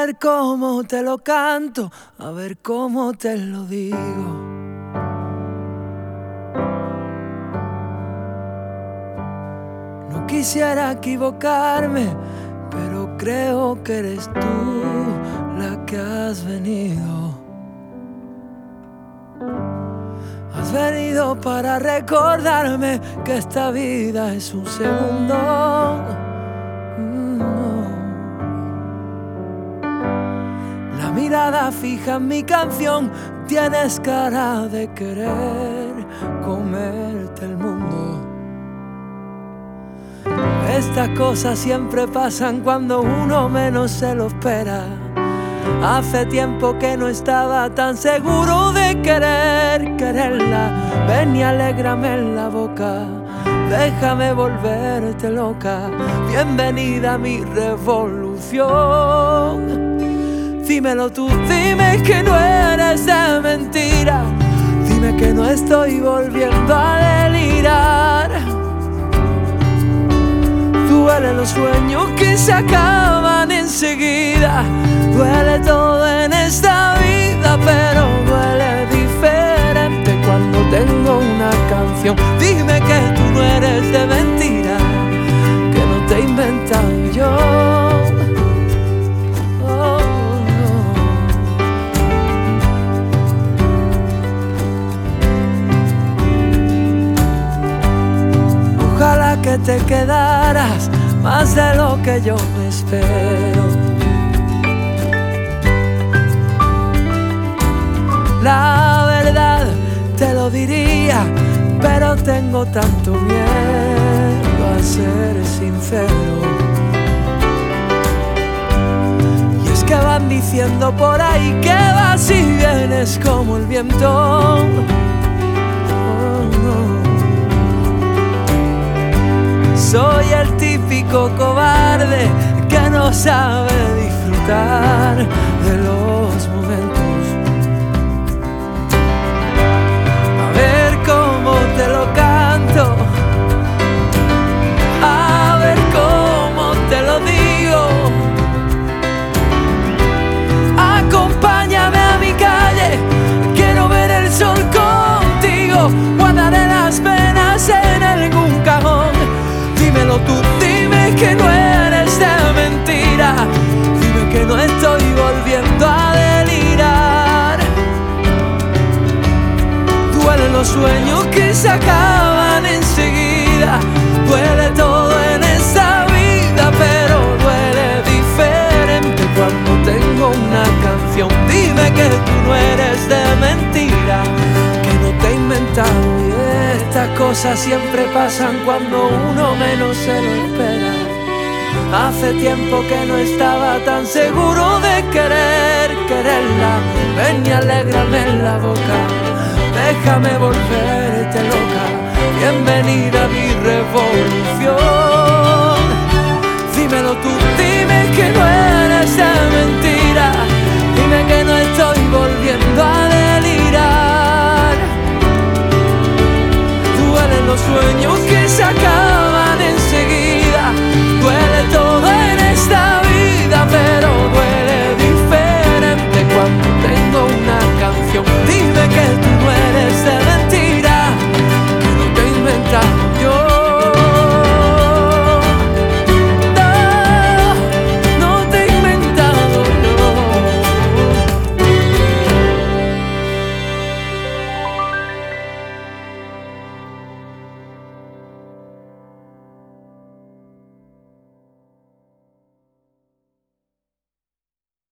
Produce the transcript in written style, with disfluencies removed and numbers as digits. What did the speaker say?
ver cómo te lo canto, a ver cómo te lo digo. No quisiera equivocarme, pero creo que eres tú la que has venido. Has venido para recordarme que esta vida es un segundo. La mirada fija en mi canción, tienes cara de querer comerte el mundo. Estas cosas siempre pasan cuando uno menos se lo espera. Hace tiempo que no estaba tan seguro de quererla. Ven y alégrame en la boca, déjame volverte loca. Bienvenida a mi revolución. Dímelo tú, dime que no eres de mentira. Dime que no estoy volviendo a delirar. Duelen los sueños que se acaban enseguida. Duele todo en esta vida, pero duele diferente cuando tengo una canción. Dime que tú no eres de mentira, que no te he inventado yo. Oh, no. Ojalá que te quedaras más de lo que yo me espero. La verdad te lo diría, pero tengo tanto miedo a ser sincero. Y es que van diciendo por ahí que vas y vienes como el viento. Oh, no. Soy el típico cobarde que no sabe disfrutar de los momentos. Te lo canto, a ver cómo te lo digo. Acompáñame a mi calle, quiero ver el sol contigo. Guardaré las penas en algún cajón. Dímelo tú, dime que no eres de mentira. Dime que no estoy volviendo a delirar. Duelen los sueños que se acaban enseguida. Duele todo en esta vida, pero duele diferente cuando tengo una canción. Dime que tú no eres de mentira, que no te he inventado. Y estas cosas siempre pasan cuando uno menos se lo espera. Hace tiempo que no estaba tan seguro de quererla. Ven y alégrame en la boca, déjame volverte loca. Bienvenida a mi revolución. Dímelo tú, dime que no es